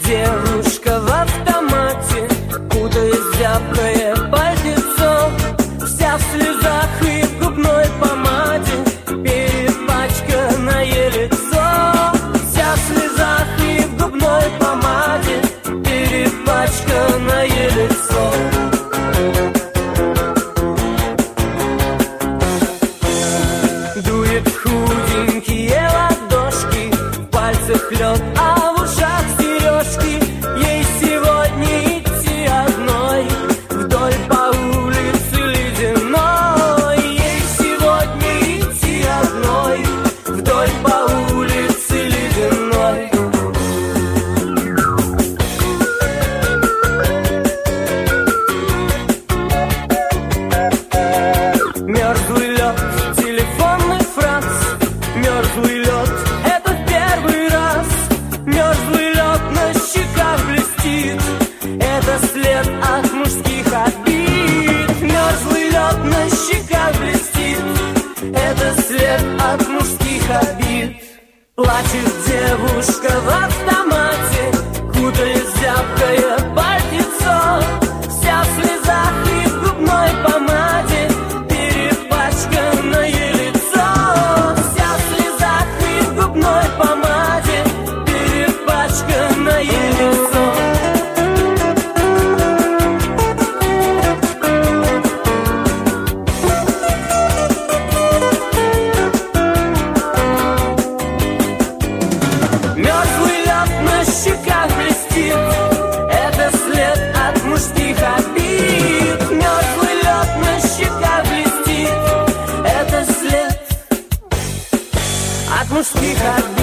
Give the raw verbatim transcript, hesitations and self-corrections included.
девушка в автомате, кутаясь зябкое пальтецо, вся в слезах и в губной помаде, перепачканное лицо. Вся в слезах и в губной помаде, перепачканное лицо. Дует худенькие ладошки, в пальцах лед, а в ушах сережки. Ей сегодня идти одной вдоль по улице ледяной. Ей сегодня идти одной вдоль по улице ледяной. Мерзлый лед, телефонный франц, мерзлый лед, это в первый раз. Мерзлый лед на щеках блестит, это след от мужских обид. Мерзлый лед на щеках блестит, это след от мужских обид. Плачет девушка в автомате, кутаясь в зябкое пальтецо, вся в слезах и в губной помаде, перепачканное лицо. Вся в слезах и в губной помаде, перепачканное лицо. Мерзлый лед на щеках блестит, это след от мужских обид. Мерзлый лед на щеках блестит, это след от мужских обид.